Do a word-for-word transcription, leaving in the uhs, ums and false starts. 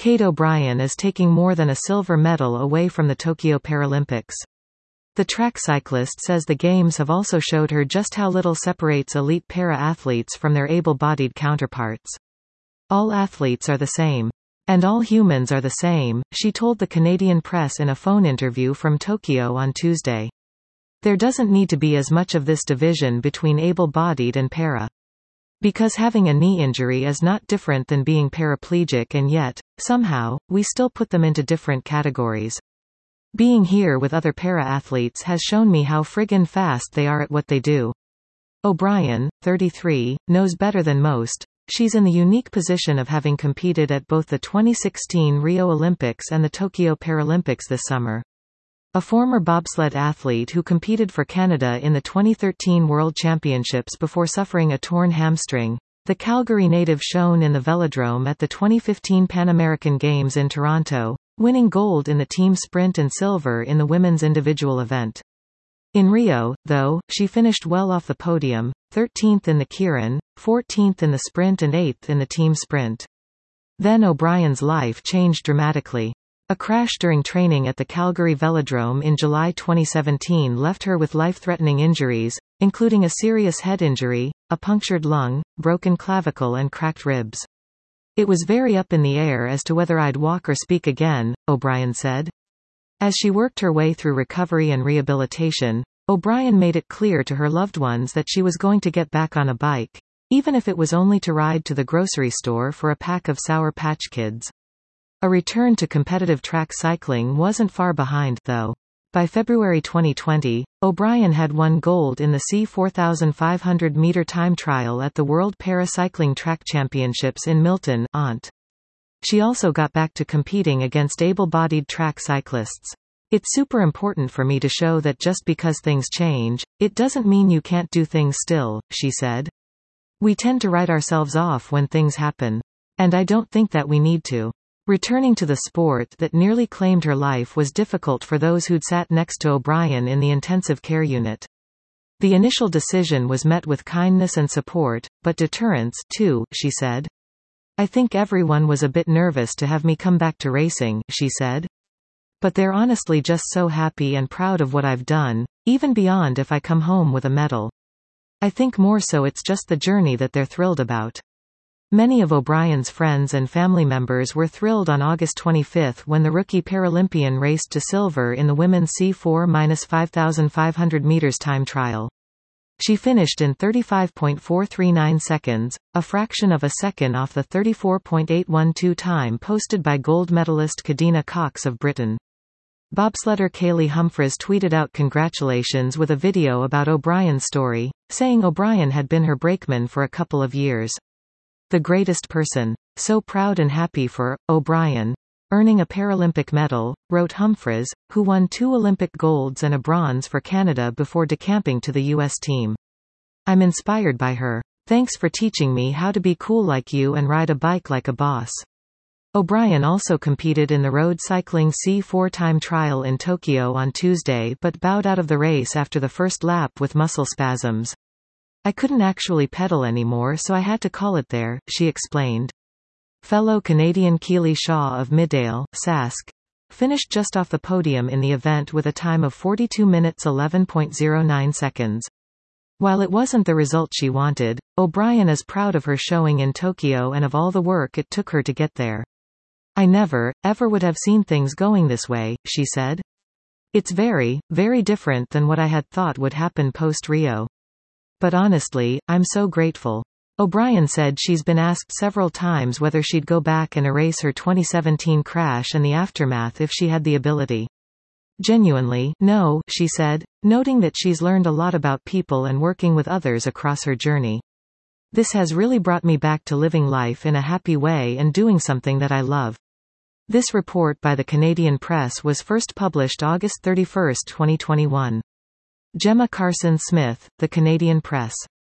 Kate O'Brien is taking more than a silver medal away from the Tokyo Paralympics. The track cyclist says the Games have also showed her just how little separates elite para-athletes from their able-bodied counterparts. All athletes are the same. And all humans are the same, she told the Canadian press in a phone interview from Tokyo on Tuesday. There doesn't need to be as much of this division between able-bodied and para. Because having a knee injury is not different than being paraplegic, and yet, somehow, we still put them into different categories. Being here with other para-athletes has shown me how friggin' fast they are at what they do. O'Brien, thirty-three, knows better than most. She's in the unique position of having competed at both the twenty sixteen Rio Olympics and the Tokyo Paralympics this summer. A former bobsled athlete who competed for Canada in the twenty thirteen World Championships before suffering a torn hamstring, the Calgary native shone in the velodrome at the twenty fifteen Pan American Games in Toronto, winning gold in the team sprint and silver in the women's individual event. In Rio, though, she finished well off the podium, thirteenth in the keirin, fourteenth in the sprint and eighth in the team sprint. Then O'Brien's life changed dramatically. A crash during training at the Calgary Velodrome in July twenty seventeen left her with life-threatening injuries, including a serious head injury, a punctured lung, broken clavicle and cracked ribs. It was very up in the air as to whether I'd walk or speak again, O'Brien said. As she worked her way through recovery and rehabilitation, O'Brien made it clear to her loved ones that she was going to get back on a bike, even if it was only to ride to the grocery store for a pack of Sour Patch Kids. A return to competitive track cycling wasn't far behind, though. By February twenty twenty, O'Brien had won gold in the C four thousand five hundred meter time trial at the World Para-Cycling Track Championships in Milton, Ont. She also got back to competing against able-bodied track cyclists. It's super important for me to show that just because things change, it doesn't mean you can't do things still, she said. We tend to write ourselves off when things happen. And I don't think that we need to. Returning to the sport that nearly claimed her life was difficult for those who'd sat next to O'Brien in the intensive care unit. The initial decision was met with kindness and support, but deterrence, too, she said. I think everyone was a bit nervous to have me come back to racing, she said. But they're honestly just so happy and proud of what I've done, even beyond if I come home with a medal. I think more so it's just the journey that they're thrilled about. Many of O'Brien's friends and family members were thrilled on August twenty-fifth when the rookie Paralympian raced to silver in the women's C four five thousand five hundred meters time trial. She finished in thirty-five point four three nine seconds, a fraction of a second off the thirty-four point eight one two time posted by gold medalist Kadina Cox of Britain. Bobsledder Kaylee Humphries tweeted out congratulations with a video about O'Brien's story, saying O'Brien had been her brakeman for a couple of years. The greatest person. So proud and happy for O'Brien. Earning a Paralympic medal, wrote Humphries, who won two Olympic golds and a bronze for Canada before decamping to the U S team. I'm inspired by her. Thanks for teaching me how to be cool like you and ride a bike like a boss. O'Brien also competed in the road cycling C four time trial in Tokyo on Tuesday but bowed out of the race after the first lap with muscle spasms. I couldn't actually pedal anymore, so I had to call it there, she explained. Fellow Canadian Keely Shaw of Midale, Sask, finished just off the podium in the event with a time of forty-two minutes eleven point zero nine seconds. While it wasn't the result she wanted, O'Brien is proud of her showing in Tokyo and of all the work it took her to get there. I never, ever would have seen things going this way, she said. It's very, very different than what I had thought would happen post-Rio. But honestly, I'm so grateful. O'Brien said she's been asked several times whether she'd go back and erase her twenty seventeen crash and the aftermath if she had the ability. Genuinely, no, she said, noting that she's learned a lot about people and working with others across her journey. This has really brought me back to living life in a happy way and doing something that I love. This report by the Canadian Press was first published August thirty-first, twenty twenty-one. Gemma Carson Smith, The Canadian Press.